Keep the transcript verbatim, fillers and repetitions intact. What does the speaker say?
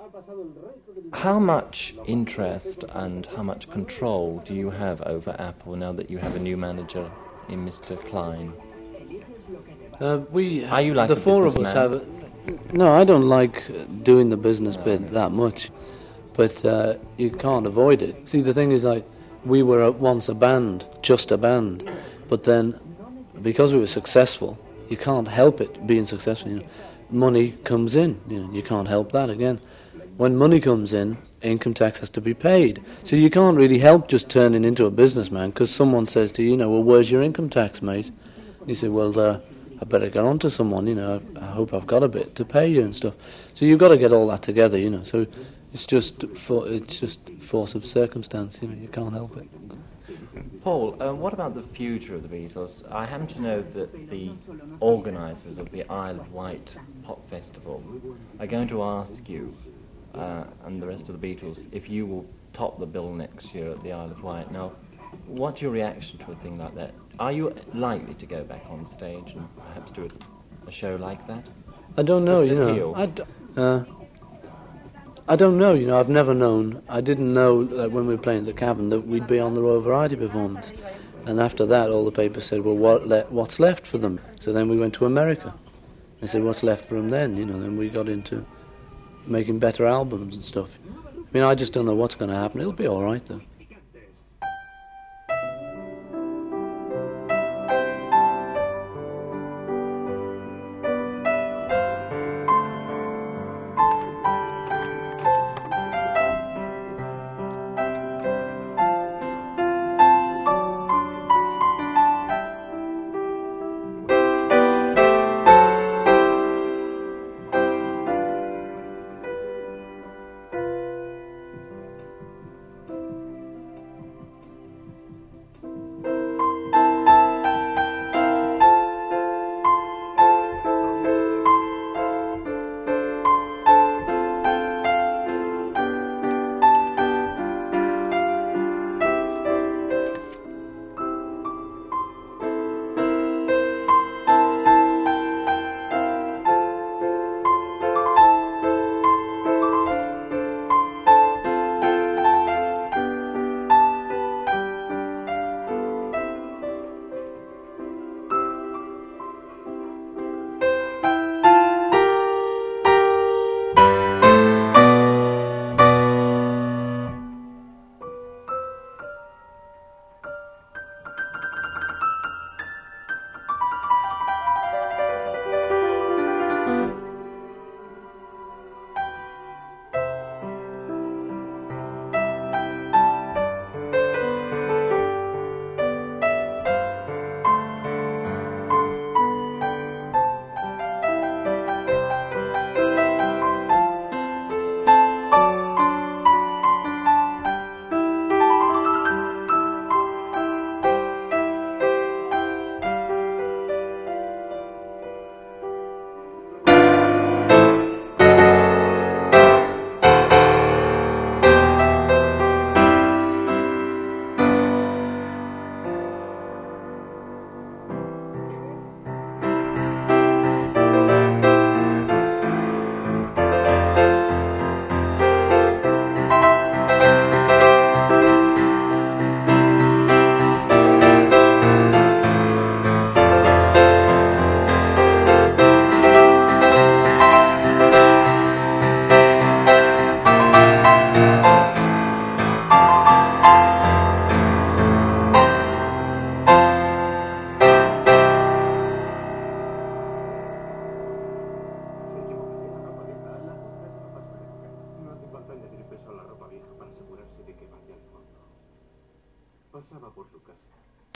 How much interest and how much control do you have over Apple now that you have a new manager in Mister Klein? Uh, we Are you like the a four of us businessman? have. No, I don't like doing the business bit that much, but uh, you can't avoid it. See, the thing is, like, we were at once a band, just a band, but then because we were successful, you can't help it being successful. You know, money comes in, you know, you can't help that again. When money comes in, income tax has to be paid. So you can't really help just turning into a businessman because someone says to you, you know, well, where's your income tax, mate? And you say, well, uh, I better get on to someone, you know, I, I hope I've got a bit to pay you and stuff. So you've got to get all that together, you know. So it's just for, it's just force of circumstance, you know, you can't help it. Paul, uh, what about the future of the Beatles? I happen to know that the organisers of the Isle of Wight Pop Festival are going to ask you uh, and the rest of the Beatles if you will top the bill next year at the Isle of Wight. Now, what's your reaction to a thing like that? Are you likely to go back on stage and perhaps do a, a show like that? I don't know, Does it you know. appeal? I, d- uh, I don't know, you know, I've never known. I didn't know like, when we were playing at the Cavern that we'd be on the Royal Variety performance. And after that, all the papers said, well, what le- what's left for them? So then we went to America. They said, what's left for them then? You know, then we got into making better albums and stuff. I mean, I just don't know what's going to happen. It'll be all right, though. Pasaba por su casa.